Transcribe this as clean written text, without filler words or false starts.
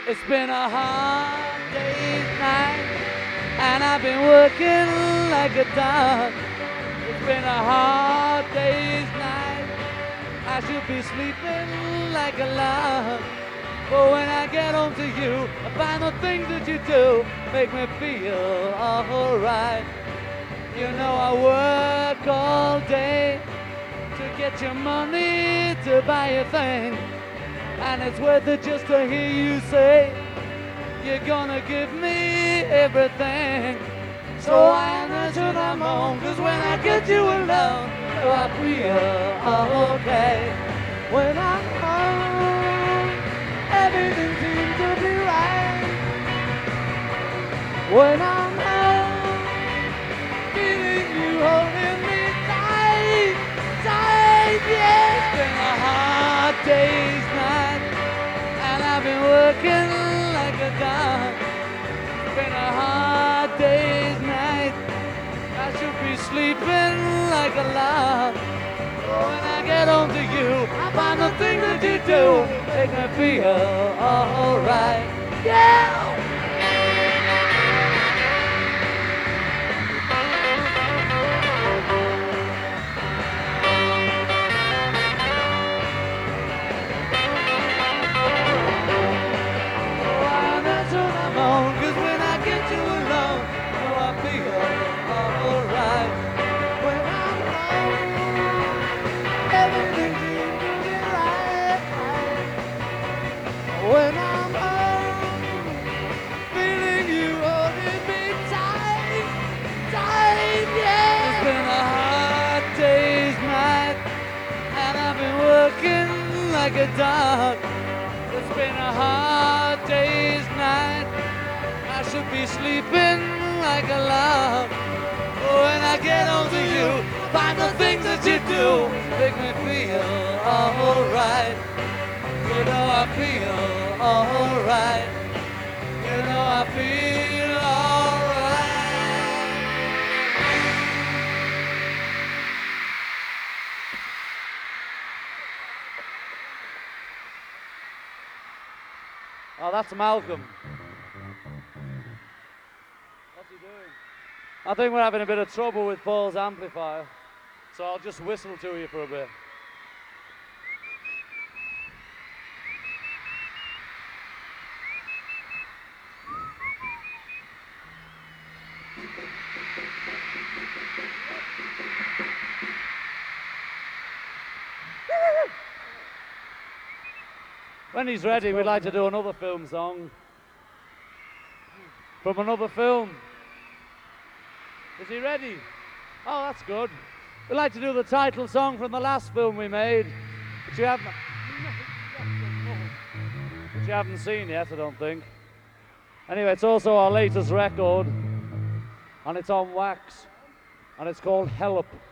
It's been a hard day's night, and I've been working like a dog. It's been a hard day's night, I should be sleeping like a log. But when I get home to you, I find the things that you do make me feel alright. You know I work all day to get your money to buy a thing, and it's worth it just to hear you say you're gonna give me everything. So I answer the moan, 'cause when I get you alone, oh, I feel okay. When I'm home, everything seems to be right. When I'm home, feeling you holding me tight, tight, yeah. It's been a hard day's night, and I've been working like a dog. It's been a hard day's night, I should be sleeping like a log. When I get home to you, I find the things that you do make me feel alright. Yeah! Cause when I get you alone, oh, I feel alright. When I'm home, everything seems to be right. When I'm home, feeling you holding me tight, tight, yeah. It's been a hard day's night, and I've been working like a dog. It's been a hard day's night, I should be sleeping like a log. When I get home to you, find the things that you do make me feel alright. You know I feel alright. You know I feel alright. Oh, that's Malcolm. What's he doing? I think we're having a bit of trouble with Paul's amplifier, so I'll just whistle to you for a bit. When he's ready, we'd like to do another film song from another film. Is he ready? Oh, that's good. We'd like to do the title song from the last film we made, which you haven't seen yet, I don't think. Anyway, it's also our latest record, and it's on wax, and it's called Help.